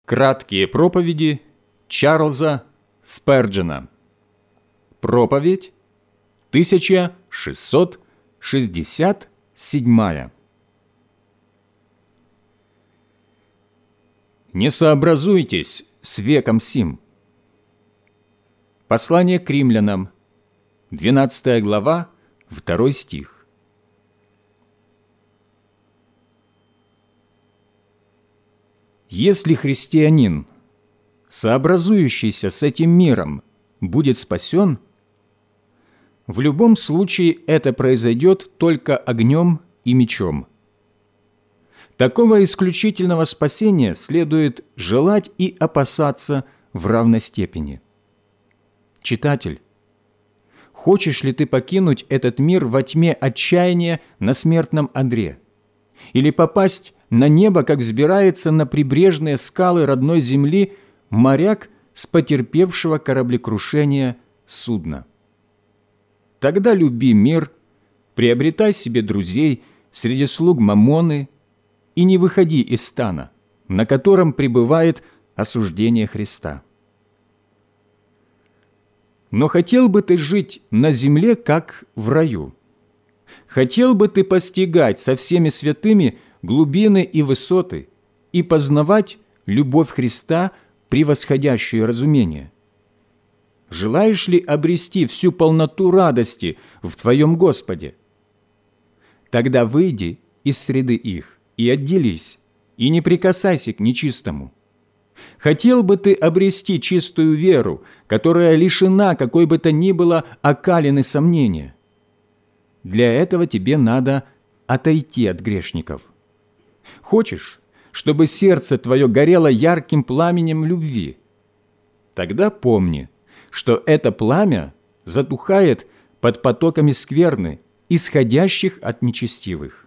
Краткие проповеди Чарльза Сперджена. Проповедь 1667. Не сообразуйтесь с веком сим. Послание к римлянам, 12 глава, 2 стих. Если христианин, сообразующийся с этим миром, будет спасен, в любом случае это произойдет только огнем и мечом. Такого исключительного спасения следует желать и опасаться в равной степени. Читатель, хочешь ли ты покинуть этот мир во тьме отчаяния на смертном одре? Или попасть на небо, как взбирается на прибрежные скалы родной земли моряк с потерпевшего кораблекрушения судна? Тогда люби мир, приобретай себе друзей среди слуг Маммоны и не выходи из стана, на котором пребывает осуждение Христа. Но хотел бы ты жить на земле, как в раю? Хотел бы ты постигать со всеми святыми глубины и высоты и познавать любовь Христа, превосходящую разумение? Желаешь ли обрести всю полноту радости в твоем Господе? Тогда выйди из среды их и отделись, и не прикасайся к нечистому. Хотел бы ты обрести чистую веру, которая лишена какой бы то ни было окалины сомнения? Для этого тебе надо отойти от грешников. Хочешь, чтобы сердце твое горело ярким пламенем любви? Тогда помни, что это пламя затухает под потоками скверны, исходящих от нечестивых.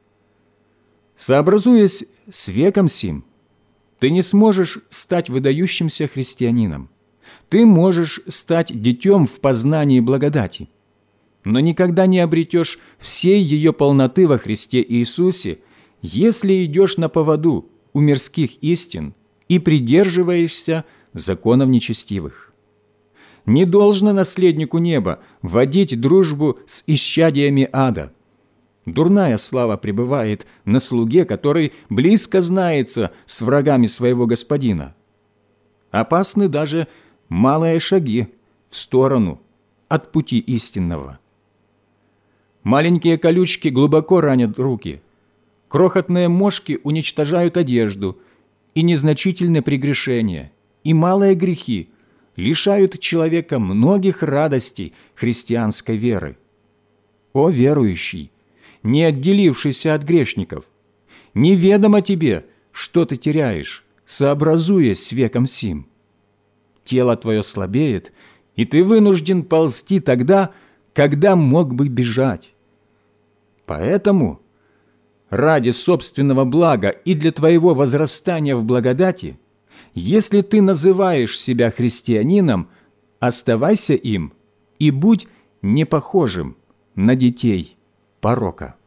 Сообразуясь с веком сим, ты не сможешь стать выдающимся христианином. Ты можешь стать детем в познании благодати, но никогда не обретешь всей ее полноты во Христе Иисусе, если идешь на поводу у мирских истин и придерживаешься законов нечестивых. Не должно наследнику неба водить дружбу с исчадиями ада. Дурная слава пребывает на слуге, который близко знается с врагами своего господина. Опасны даже малые шаги в сторону от пути истинного. Маленькие колючки глубоко ранят руки, крохотные мошки уничтожают одежду, и незначительные прегрешения, и малые грехи лишают человека многих радостей христианской веры. О верующий, не отделившийся от грешников, неведомо тебе, что ты теряешь, сообразуясь с веком сим. Тело твое слабеет, и ты вынужден ползти тогда, когда мог бы бежать. Поэтому, ради собственного блага и для твоего возрастания в благодати, если ты называешь себя христианином, оставайся им и будь не похожим на детей порока.